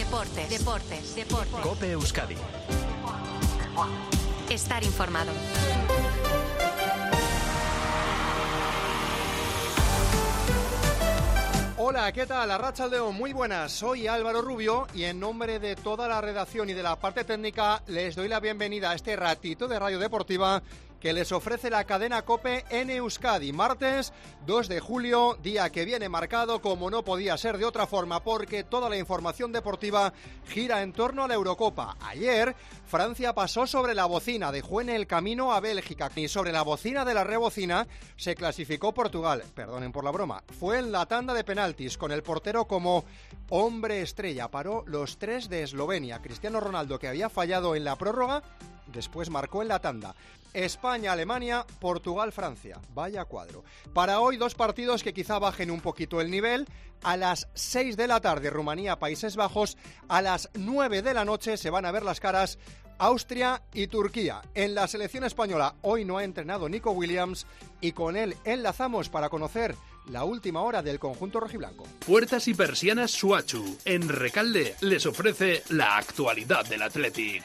Deportes. COPE Euskadi. Estar informado. Hola, ¿qué tal? Arratsaldeon, muy buenas. Soy Álvaro Rubio y en nombre de toda la redacción y de la parte técnica les doy la bienvenida a este ratito de Radio Deportiva que les ofrece la cadena COPE en Euskadi. Martes 2 de julio, día que viene marcado como no podía ser de otra forma porque toda la información deportiva gira en torno a la Eurocopa. Ayer, Francia pasó sobre la bocina, dejó en el camino a Bélgica y sobre la bocina de la rebocina se clasificó Portugal. Perdonen por la broma. Fue en la tanda de penaltis con el portero como hombre estrella. Paró los 3 de Eslovenia. Cristiano Ronaldo, que había fallado en la prórroga, después marcó en la tanda. España-Alemania, Portugal-Francia. Vaya cuadro. Para hoy 2 partidos que quizá bajen un poquito el nivel. A las 6 de la tarde, Rumanía-Países Bajos. A las 9 de la noche se van a ver las caras Austria y Turquía. En la selección española hoy no ha entrenado Nico Williams y con él enlazamos para conocer la última hora del conjunto rojiblanco. Puertas y persianas Suachu. En Recalde les ofrece la actualidad del Athletic.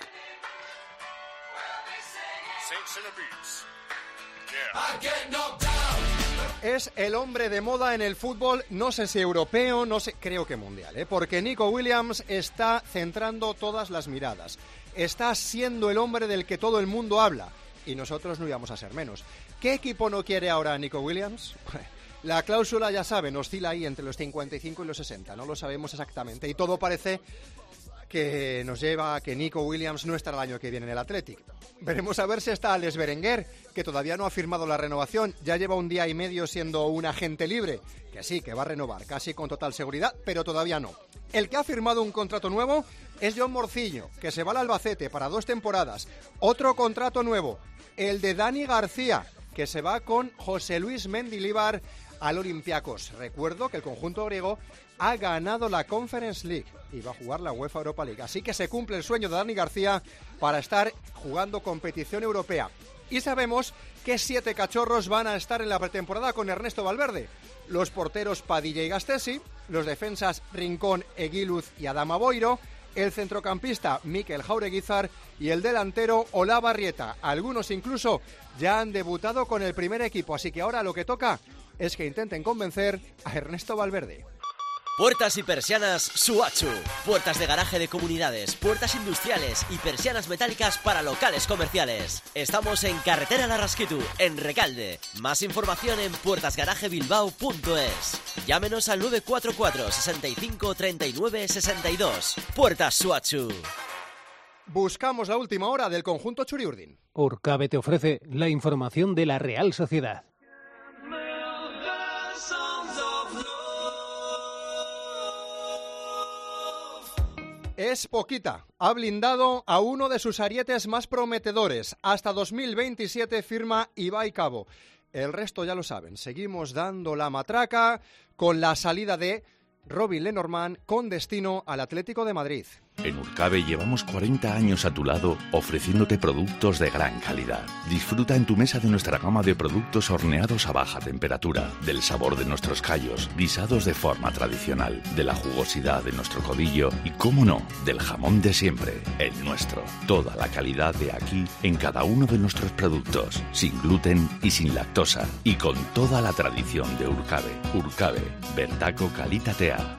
Es el hombre de moda en el fútbol, no sé si europeo, no sé, creo que mundial, porque Nico Williams está centrando todas las miradas. Está siendo el hombre del que todo el mundo habla y nosotros no íbamos a ser menos. ¿Qué equipo no quiere ahora a Nico Williams? La cláusula, ya saben, oscila ahí entre los 55 y los 60, no lo sabemos exactamente y todo parece que nos lleva a que Nico Williams no estará el año que viene en el Athletic. Veremos a ver si está Alex Berenguer, que todavía no ha firmado la renovación, ya lleva 1 día y medio siendo un agente libre, que sí, que va a renovar, casi con total seguridad, pero todavía no. El que ha firmado un contrato nuevo es John Morciño, que se va al Albacete para 2 temporadas. Otro contrato nuevo, el de Dani García, que se va con José Luis Mendilibar al Olympiacos. Recuerdo que el conjunto griego ha ganado la Conference League y va a jugar la UEFA Europa League. Así que se cumple el sueño de Dani García para estar jugando competición europea. Y sabemos que 7 cachorros van a estar en la pretemporada con Ernesto Valverde. Los porteros Padilla y Gastesi, los defensas Rincón, Eguiluz y Adama Boiro, el centrocampista Mikel Jaureguizar y el delantero Olavarrieta. Algunos incluso ya han debutado con el primer equipo, así que ahora lo que toca es que intenten convencer a Ernesto Valverde. Puertas y persianas Suachu. Puertas de garaje de comunidades, puertas industriales y persianas metálicas para locales comerciales. Estamos en Carretera Larraskitu, en Recalde. Más información en puertasgarajebilbao.es. Llámenos al 944 65 39 62. Puertas Suachu. Buscamos la última hora del conjunto Txuri-Urdin. Urcabe te ofrece la información de la Real Sociedad. Es poquita. Ha blindado a uno de sus arietes más prometedores. Hasta 2027 firma Ibai Cabo. El resto ya lo saben. Seguimos dando la matraca con la salida de Robin Lenormand con destino al Atlético de Madrid. En Urcabe llevamos 40 años a tu lado ofreciéndote productos de gran calidad. Disfruta en tu mesa de nuestra gama de productos horneados a baja temperatura, del sabor de nuestros callos, guisados de forma tradicional, de la jugosidad de nuestro codillo y, cómo no, del jamón de siempre, el nuestro. Toda la calidad de aquí en cada uno de nuestros productos, sin gluten y sin lactosa, y con toda la tradición de Urcabe. Urcabe, bertako kalitatea.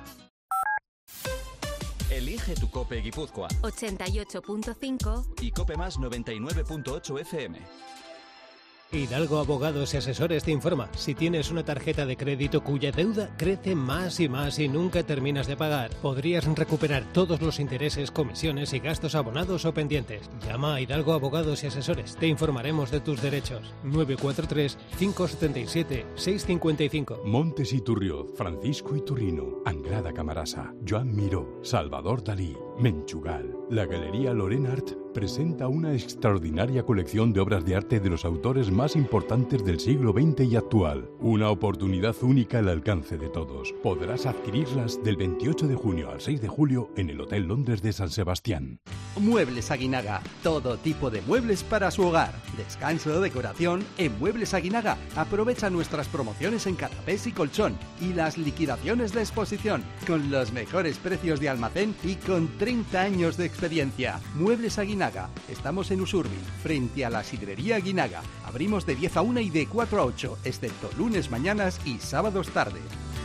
Elige tu COPE Guipúzcoa 88.5 y COPE Más 99.8 FM. Hidalgo Abogados y Asesores te informa. Si tienes una tarjeta de crédito cuya deuda crece más y más y nunca terminas de pagar, podrías recuperar todos los intereses, comisiones y gastos abonados o pendientes. Llama a Hidalgo Abogados y Asesores. Te informaremos de tus derechos. 943 577 655. Montes Iturrioz, Francisco Iturrino, Angrada Camarasa, Joan Miró, Salvador Dalí, Menchugal. La Galería Lorenart presenta una extraordinaria colección de obras de arte de los autores más importantes del siglo XX y actual. Una oportunidad única al alcance de todos. Podrás adquirirlas del 28 de junio al 6 de julio en el Hotel Londres de San Sebastián. Muebles Aguinaga. Todo tipo de muebles para su hogar. Descanso, decoración. En Muebles Aguinaga aprovecha nuestras promociones en canapés y colchón y las liquidaciones de exposición con los mejores precios de almacén y con 30 años de experiencia. Muebles Aguinaga. Estamos en Usurbil, frente a la sidrería Aguinaga. Abrimos de 10 a 1 y de 4 a 8, excepto lunes mañanas y sábados tarde.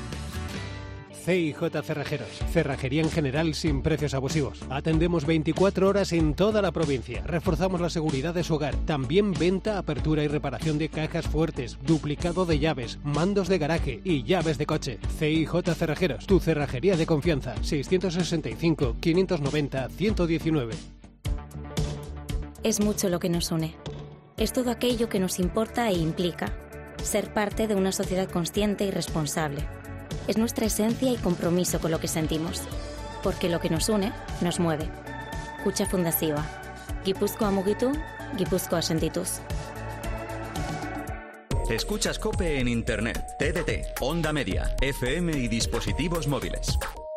CIJ Cerrajeros. Cerrajería en general sin precios abusivos. Atendemos 24 horas en toda la provincia. Reforzamos la seguridad de su hogar. También venta, apertura y reparación de cajas fuertes, duplicado de llaves, mandos de garaje y llaves de coche. CIJ Cerrajeros. Tu cerrajería de confianza. 665 590 119. Es mucho lo que nos une. Es todo aquello que nos importa e implica. Ser parte de una sociedad consciente y responsable. Es nuestra esencia y compromiso con lo que sentimos. Porque lo que nos une, nos mueve. Kutxa Fundazioa. Gipuzkoa mugitu, Gipuzkoa sentituz. Escuchas COPE en Internet, TDT, Onda Media, FM y dispositivos móviles.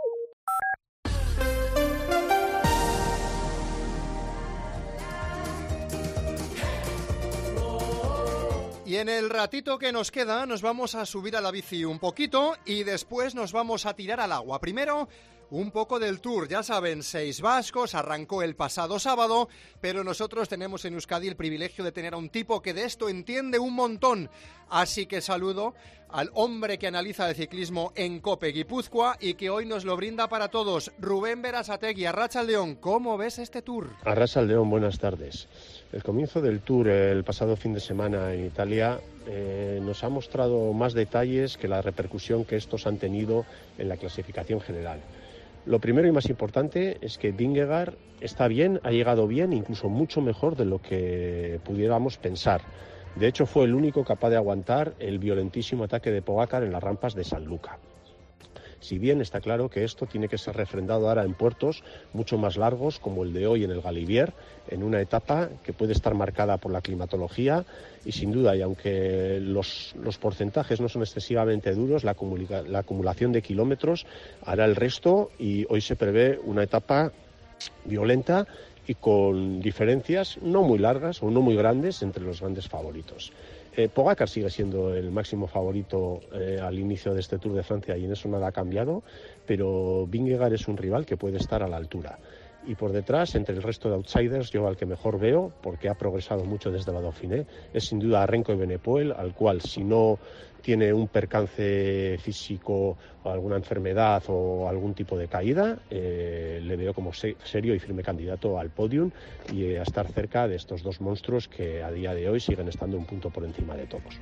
Y en el ratito que nos queda nos vamos a subir a la bici un poquito y después nos vamos a tirar al agua. Primero, un poco del Tour. Ya saben, 6 vascos, arrancó el pasado sábado, pero nosotros tenemos en Euskadi el privilegio de tener a un tipo que de esto entiende un montón. Así que saludo al hombre que analiza el ciclismo en COPE Guipúzcoa y que hoy nos lo brinda para todos. Rubén Berasategui, Arratsaldeon, ¿cómo ves este Tour? Arratsaldeon, buenas tardes. El comienzo del Tour el pasado fin de semana en Italia nos ha mostrado más detalles que la repercusión que estos han tenido en la clasificación general. Lo primero y más importante es que Vingegaard está bien, ha llegado bien, incluso mucho mejor de lo que pudiéramos pensar. De hecho, fue el único capaz de aguantar el violentísimo ataque de Pogačar en las rampas de San Luca. Si bien está claro que esto tiene que ser refrendado ahora en puertos mucho más largos, como el de hoy en el Galibier, en una etapa que puede estar marcada por la climatología y sin duda, y aunque los porcentajes no son excesivamente duros, la acumulación de kilómetros hará el resto y hoy se prevé una etapa violenta y con diferencias no muy largas o no muy grandes entre los grandes favoritos. Pogačar sigue siendo el máximo favorito al inicio de este Tour de Francia y en eso nada ha cambiado, pero Vingegaard es un rival que puede estar a la altura. Y por detrás, entre el resto de outsiders, yo al que mejor veo, porque ha progresado mucho desde la Dauphiné, es sin duda Renko Evenepoel, al cual si no tiene un percance físico o alguna enfermedad o algún tipo de caída, le veo como serio y firme candidato al podium y a estar cerca de estos dos monstruos que a día de hoy siguen estando un punto por encima de todos.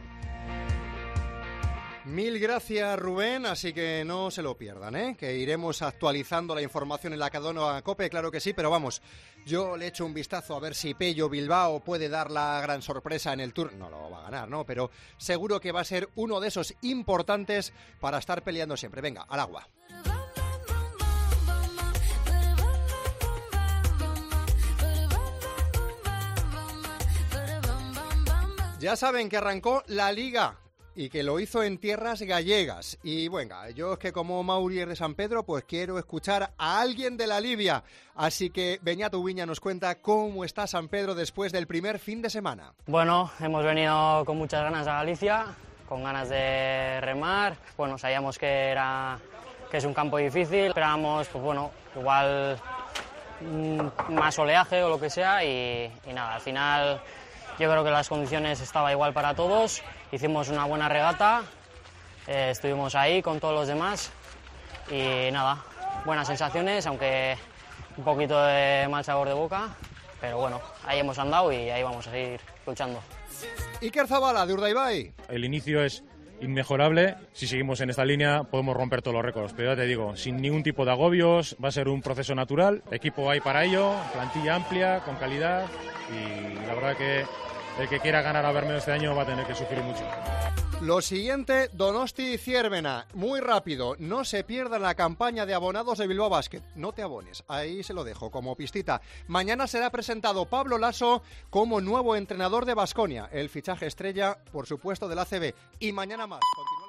Mil gracias, Rubén, así que no se lo pierdan, que iremos actualizando la información en la cadena COPE, claro que sí, pero vamos, yo le echo un vistazo a ver si Pello Bilbao puede dar la gran sorpresa en el Tour. No lo va a ganar, ¿no? Pero seguro que va a ser uno de esos importantes para estar peleando siempre. Venga, al agua. Ya saben que arrancó la Liga y que lo hizo en tierras gallegas. Y bueno, yo es que como Mauri es de San Pedro, pues quiero escuchar a alguien de la Libia. Así que Beñat Ubiña nos cuenta cómo está San Pedro después del primer fin de semana. Bueno, hemos venido con muchas ganas a Galicia, con ganas de remar. Bueno, sabíamos que es un campo difícil, esperábamos, pues bueno, igual más oleaje o lo que sea y nada, al final yo creo que las condiciones estaban igual para todos. Hicimos una buena regata, estuvimos ahí con todos los demás y nada, buenas sensaciones, aunque un poquito de mal sabor de boca, pero bueno, ahí hemos andado y ahí vamos a seguir luchando. Iker Zabala, de Urdaibai. El inicio es inmejorable, si seguimos en esta línea podemos romper todos los récords, pero ya te digo, sin ningún tipo de agobios, va a ser un proceso natural, equipo hay para ello, plantilla amplia, con calidad y la verdad que el que quiera ganar a Bermeo este año va a tener que sufrir mucho. Lo siguiente, Donosti Ciervena. Muy rápido, no se pierdan la campaña de abonados de Bilbao Basket. No te abones, ahí se lo dejo como pistita. Mañana será presentado Pablo Laso como nuevo entrenador de Baskonia. El fichaje estrella, por supuesto, del ACB. Y mañana más.